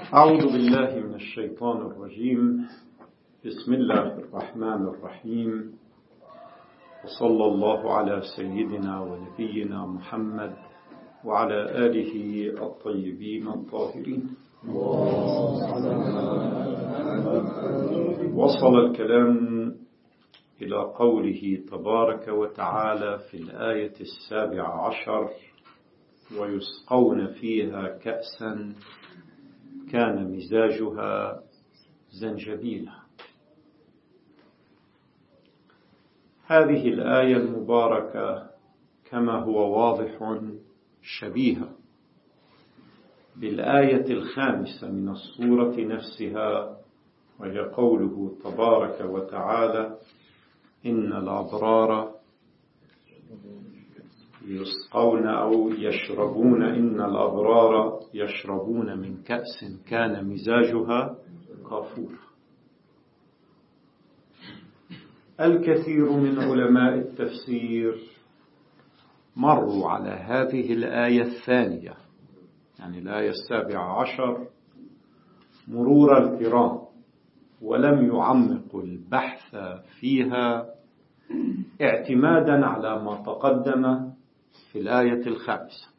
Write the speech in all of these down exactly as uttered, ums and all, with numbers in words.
أعوذ بالله من الشيطان الرجيم. بسم الله الرحمن الرحيم، وصلى الله على سيدنا ونبينا محمد وعلى آله الطيبين الطاهرين. وصل الكلام إلى قوله تبارك وتعالى في الآية السابعة عشر: ويسقون فيها كأسا كان مزاجها زنجبيلا. هذه الآية المباركة كما هو واضح شبيهة بالآية الخامسة من السورة نفسها، وهي قوله تبارك وتعالى: إن الأبرار يسقون أو يشربون إن الأبرار يشربون من كأس كان مزاجها كافورا. الكثير من علماء التفسير مروا على هذه الآية الثانية، يعني الآية السابعة عشر، مرور الكرام، ولم يعمقوا البحث فيها اعتمادا على ما تقدم في الآية الخامسة.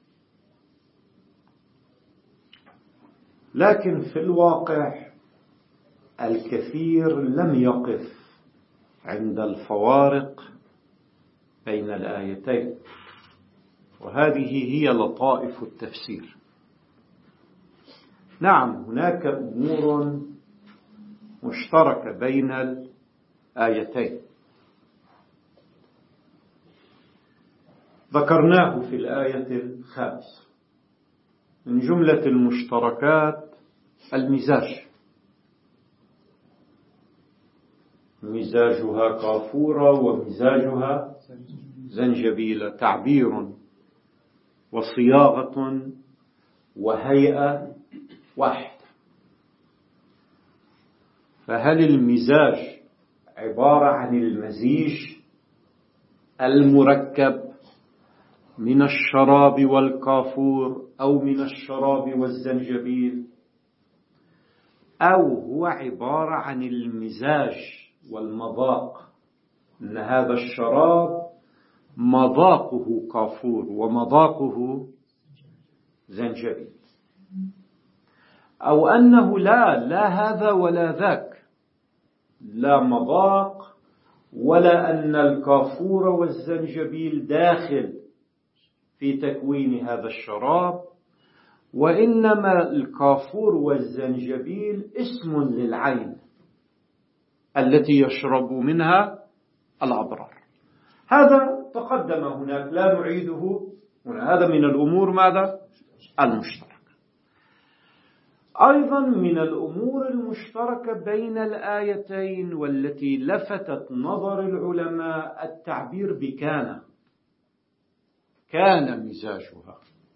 لكن في الواقع الكثير لم يقف عند الفوارق بين الآيتين، وهذه هي لطائف التفسير. نعم، هناك أمور مشتركة بين الآيتين ذكرناه في الآية الخامسة. من جملة المشتركات المزاج، مزاجها كافورا ومزاجها زنجبيلا، تعبير وصياغة وهيئة واحدة. فهل المزاج عبارة عن المزيج المركب من الشراب والكافور أو من الشراب والزنجبيل، أو هو عبارة عن المزاج والمذاق، أن هذا الشراب مذاقه كافور ومذاقه زنجبيل، أو أنه لا لا هذا ولا ذاك، لا مذاق ولا أن الكافور والزنجبيل داخل في تكوين هذا الشراب، وإنما الكافور والزنجبيل اسم للعين التي يشرب منها الأبرار. هذا تقدم هناك، لا نعيده هنا. هذا من الأمور ماذا؟ المشتركة. أيضا من الأمور المشتركة بين الآيتين والتي لفتت نظر العلماء التعبير بكان. كان مزاجها،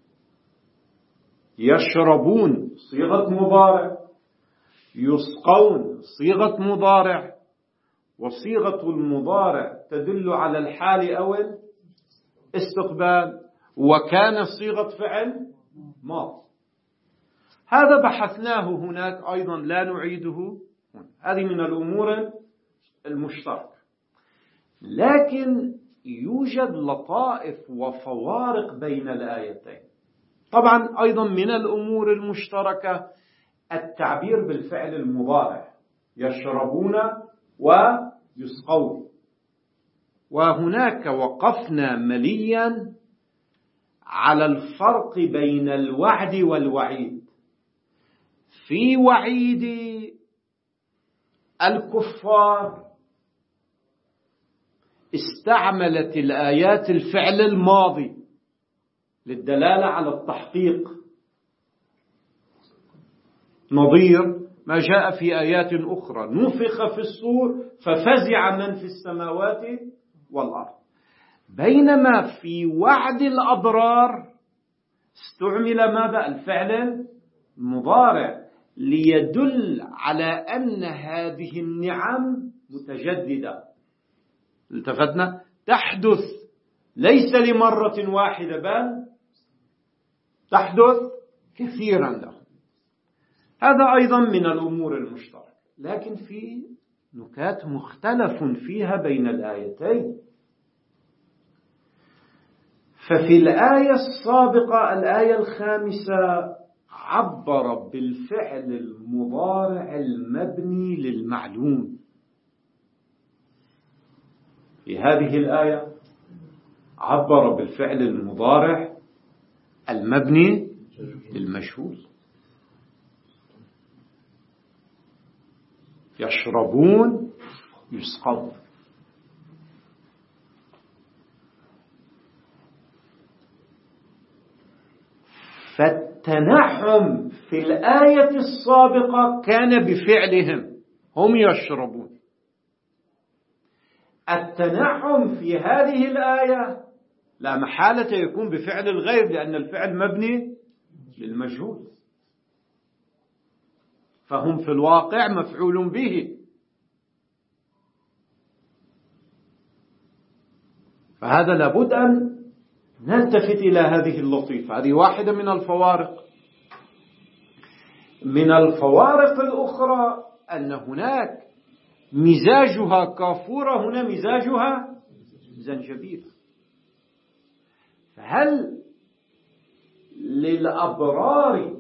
يشربون صيغة مضارع، يسقون صيغة مضارع، وصيغة المضارع تدل على الحال أو الاستقبال، وكان صيغة فعل ماضي. هذا بحثناه هناك أيضا، لا نعيده. هذه من الأمور المشتركة، لكن يوجد لطائف وفوارق بين الآيتين. طبعا أيضا من الأمور المشتركة التعبير بالفعل المضارع، يشربون ويسقون. وهناك وقفنا مليا على الفرق بين الوعد والوعيد. في وعيد الكفار استعملت الآيات الفعل الماضي للدلالة على التحقيق، نظير ما جاء في آيات أخرى: نفخ في الصور ففزع من في السماوات والأرض. بينما في وعد الأبرار استعمل ماذا؟ الفعل المضارع، ليدل على أن هذه النعم متجددة. التفتنا، تحدث ليس لمرة واحدة، بل تحدث كثيرا له. هذا أيضا من الأمور المشتركة، لكن في نكات مختلف فيها بين الآيتين. ففي الآية السابقة الآية الخامسة عبر بالفعل المضارع المبني للمعلوم. في هذه الآية عبر بالفعل المضارع المبني للمجهول. يشربون يسقون. فالتنعم في الآية السابقة كان بفعلهم، هم يشربون. التنعم في هذه الآية لا محالة يكون بفعل الغير، لأن الفعل مبني للمجهول، فهم في الواقع مفعول به. فهذا لابد أن نلتفت إلى هذه اللطيفة. هذه واحدة من الفوارق. من الفوارق الأخرى أن هناك مزاجها كافورة، هنا مزاجها زنجبيل. فهل للأبرار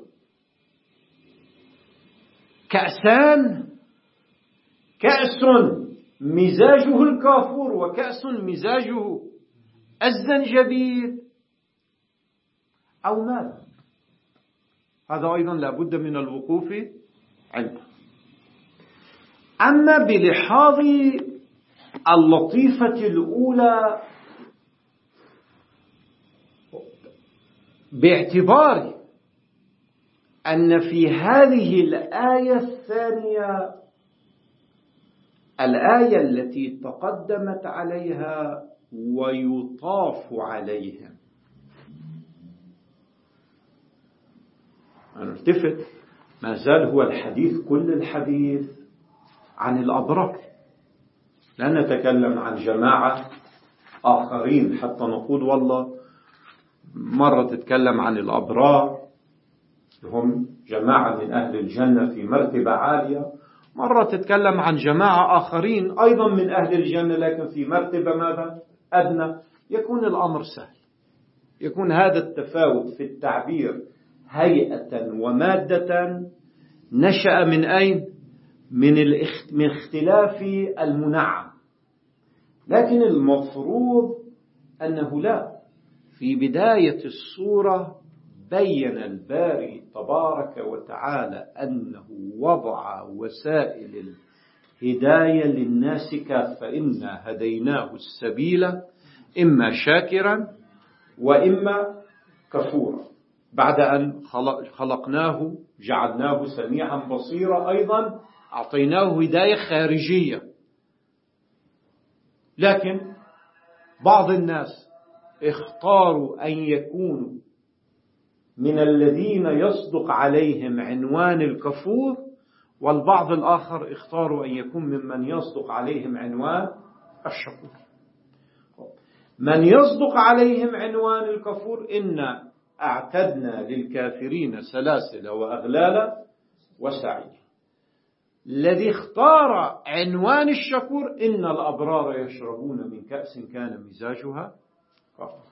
كأسان؟ كأس مزاجه الكافور وكأس مزاجه الزنجبيل أو ماذا؟ هذا أيضا لابد من الوقوف عنده. أما بلحاظ اللطيفة الأولى، باعتبار أن في هذه الآية الثانية الآية التي تقدمت عليها ويطاف عليهم، نلتفت ما زال هو الحديث كل الحديث عن الأبرار، لا نتكلم عن جماعة آخرين حتى نقول والله مرة تتكلم عن الأبرار هم جماعة من أهل الجنة في مرتبة عالية، مرة تتكلم عن جماعة آخرين أيضا من أهل الجنة لكن في مرتبة ماذا؟ أدنى. يكون الأمر سهل، يكون هذا التفاوت في التعبير هيئة ومادة نشأ من أين؟ من اختلاف المنعم. لكن المفروض أنه لا، في بداية السورة بين الباري تبارك وتعالى أنه وضع وسائل الهداية للناس كافة، إنا هديناه السبيل إما شاكرا وإما كفورا. بعد أن خلقناه جعلناه سميعا بصيرا أيضا أعطيناه هداية خارجية. لكن بعض الناس اختاروا أن يكونوا من الذين يصدق عليهم عنوان الكفور، والبعض الآخر اختاروا أن يكون ممن يصدق عليهم عنوان الشكور. من يصدق عليهم عنوان الكفور إنا أعتدنا للكافرين سلاسل وأغلالا وسعيرا. الذي اختار عنوان الشكور إن الأبرار يشربون من كأس كان مزاجها كافورا.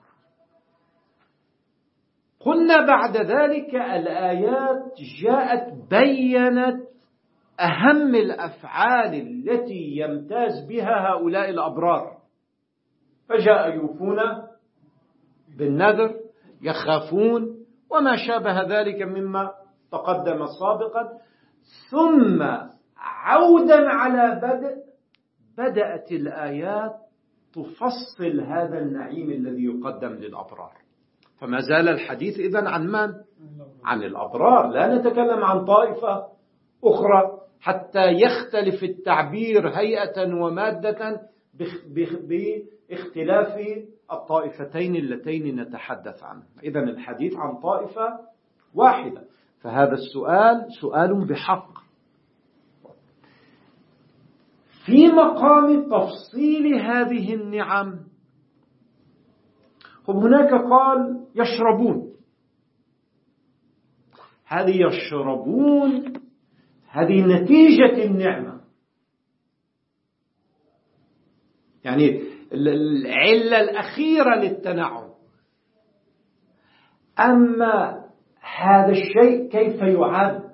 قلنا بعد ذلك الآيات جاءت بيّنت أهم الأفعال التي يمتاز بها هؤلاء الأبرار، فجاء يوفون بالنذر، يخافون وما شابه ذلك مما تقدم سابقا. ثم عودا على بدء بدأت الآيات تفصل هذا النعيم الذي يقدم للأبرار. فما زال الحديث إذن عن من؟ عن الأبرار، لا نتكلم عن طائفة أخرى حتى يختلف التعبير هيئة ومادة باختلاف الطائفتين اللتين نتحدث عنها. إذن الحديث عن طائفة واحدة، فهذا السؤال سؤال بحق. في مقام تفصيل هذه النعم هم هناك قال يشربون. هذه يشربون، هذه نتيجة النعمة. يعني العلة الأخيرة للتنعم. أما هذا الشيء كيف يعد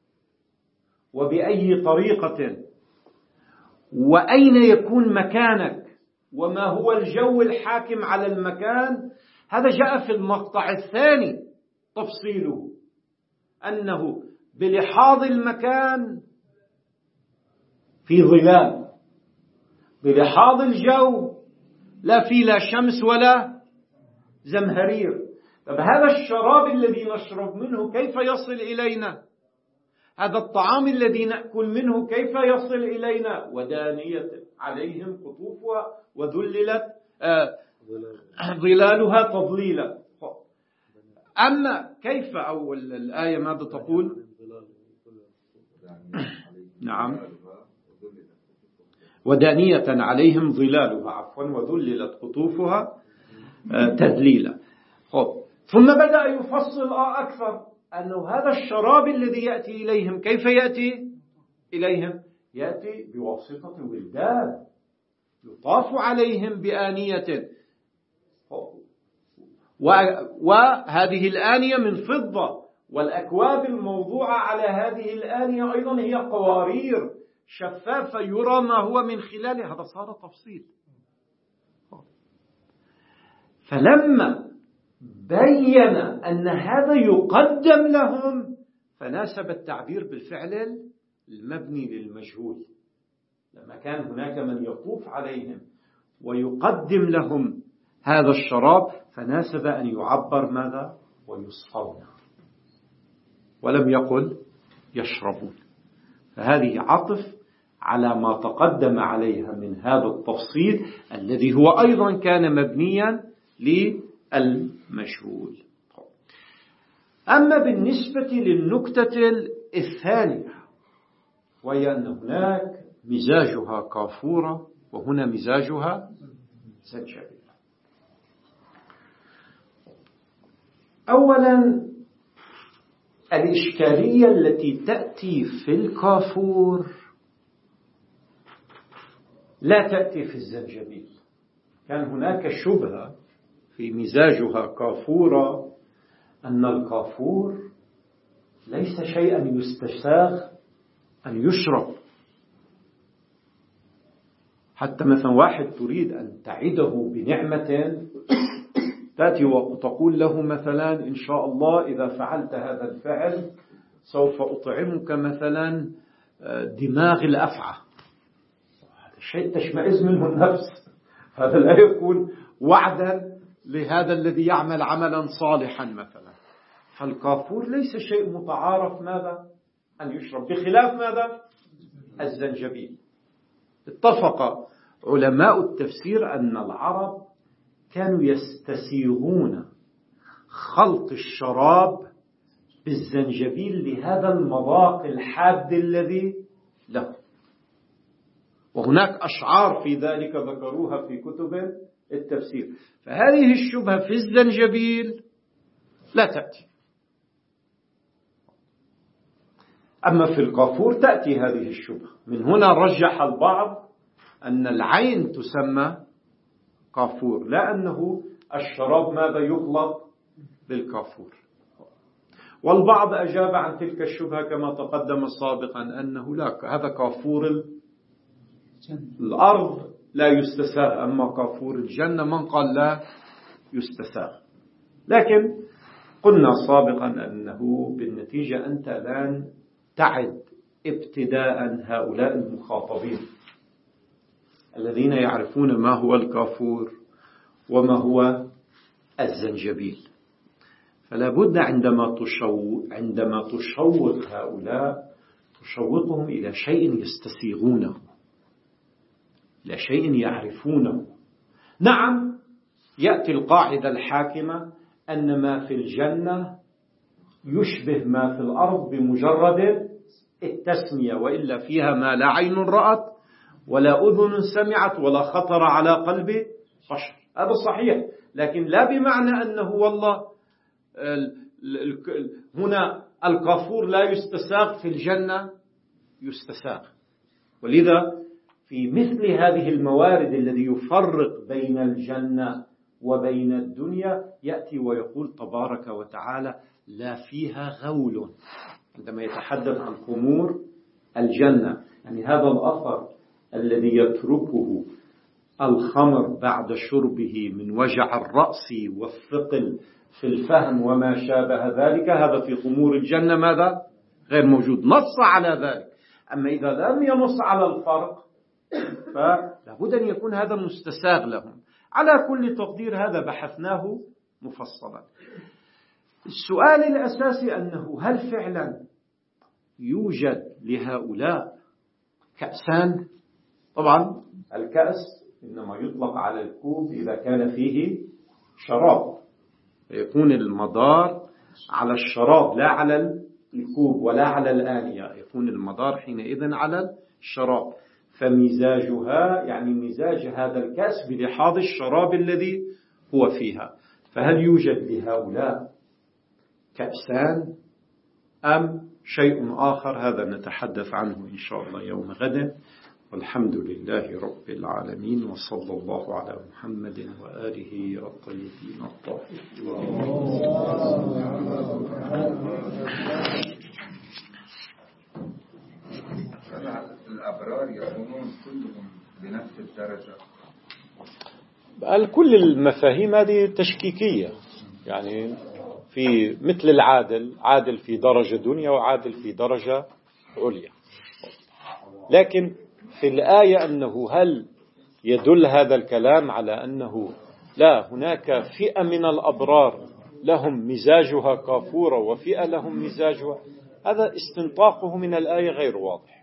وبأي طريقة وأين يكون مكانك وما هو الجو الحاكم على المكان، هذا جاء في المقطع الثاني تفصيله، أنه بلحاظ المكان في ظلال، بلحاظ الجو لا في لا شمس ولا زمهرير. طب هذا الشراب الذي نشرب منه كيف يصل إلينا؟ هذا الطعام الذي نأكل منه كيف يصل إلينا؟ ودانية عليهم قطوفها وذللت آه ظلالها تضليلا. أما كيف أول الآية ماذا تقول؟ نعم، ودانية عليهم ظلالها عفوا وذللت قطوفها آه تذليلا. ثم بدأ يفصل أكثر أنه هذا الشراب الذي يأتي إليهم كيف يأتي إليهم؟ يأتي بواسطة ولدان يطاف عليهم بآنية، وهذه الآنية من فضة، والأكواب الموضوعة على هذه الآنية أيضا هي قوارير شفافة يرى ما هو من خلالها. هذا صار تفصيل. فلما بين أن هذا يقدم لهم فناسب التعبير بالفعل المبني للمجهول. لما كان هناك من يطوف عليهم ويقدم لهم هذا الشراب فناسب أن يعبر ماذا؟ ويصفون، ولم يقل يشربون. فهذه عطف على ما تقدم عليها من هذا التفصيل الذي هو أيضا كان مبنيا للمجهول. أما بالنسبة للنكتة الثانية وهي أن هناك مزاجها كافورة وهنا مزاجها زنجبيل. أولا الإشكالية التي تأتي في الكافور لا تأتي في الزنجبيل. كان هناك شبهة في مزاجها كافورة أن الكافور ليس شيئا يستساغ أن يشرب. حتى مثلا واحد تريد أن تعده بنعمة تأتي وتقول له مثلا إن شاء الله إذا فعلت هذا الفعل سوف أطعمك مثلا دماغ الأفعى. هذا شيء تشمئز منه النفس، هذا لا يكون وعدا لهذا الذي يعمل عملا صالحا مثلا. فالكافور ليس شيء متعارف ماذا أن يشرب، بخلاف ماذا الزنجبيل. اتفق علماء التفسير أن العرب كانوا يستسيغون خلط الشراب بالزنجبيل لهذا المذاق الحاد الذي له، وهناك أشعار في ذلك ذكروها في كتب التفسير. فهذه الشبهة في الزنجبيل لا تأتي. أما في الكافور تأتي هذه الشبهة. من هنا رجح البعض أن العين تسمى كافور، لا أنه الشراب ماذا يخلط بالكافور. والبعض أجاب عن تلك الشبهة كما تقدم سابقا أنه لا، هذا كافور الأرض لا يستساغ، أما كافور الجنة من قال لا يستساغ. لكن قلنا سابقا أنه بالنتيجة أنت لن تعد ابتداء هؤلاء المخاطبين الذين يعرفون ما هو الكافور وما هو الزنجبيل. فلا بد عندما تشوق عندما تشوق هؤلاء تشوقهم إلى شيء يستسيغونه، إلى شيء يعرفونه. نعم، يأتي القاعدة الحاكمة أن ما في الجنة يشبه ما في الأرض بمجرد التسمية، وإلا فيها ما لا عين رأت ولا أذن سمعت ولا خطر على قلب بشر. هذا صحيح، لكن لا بمعنى أنه والله هنا الكافور لا يستساغ، في الجنة يستساغ. ولذا في مثل هذه الموارد الذي يفرق بين الجنة وبين الدنيا يأتي ويقول تبارك وتعالى لا فيها غول، عندما يتحدث عن خمور الجنة. يعني هذا الأثر الذي يتركه الخمر بعد شربه من وجع الرأس والثقل في الفهم وما شابه ذلك، هذا في خمور الجنة ماذا؟ غير موجود، نص على ذلك. أما إذا لم ينص على الفرق فلابد أن يكون هذا مستساغ لهم. على كل تقدير هذا بحثناه مفصلا. السؤال الأساسي أنه هل فعلا يوجد لهؤلاء كأسان؟ طبعا الكأس إنما يطلق على الكوب إذا كان فيه شراب، يكون المدار على الشراب لا على الكوب ولا على الآنية، يكون المدار حينئذ على الشراب. فمزاجها يعني مزاج هذا الكأس بلحاظ الشراب الذي هو فيها. فهل يوجد لهؤلاء كأسان أم شيء آخر؟ هذا نتحدث عنه إن شاء الله يوم غد. والحمد لله رب العالمين، وصلى الله على محمد وآله الطيبين الطاهرين. الأبرار يكونون كلهم بنفس الدرجة؟ كل المفاهيم هذه تشكيكية، يعني في مثل العادل، عادل في درجة دنيا وعادل في درجة عليا. لكن في الآية أنه هل يدل هذا الكلام على أنه لا، هناك فئة من الأبرار لهم مزاجها كافورة وفئة لهم مزاجها، هذا استنطاقه من الآية غير واضح.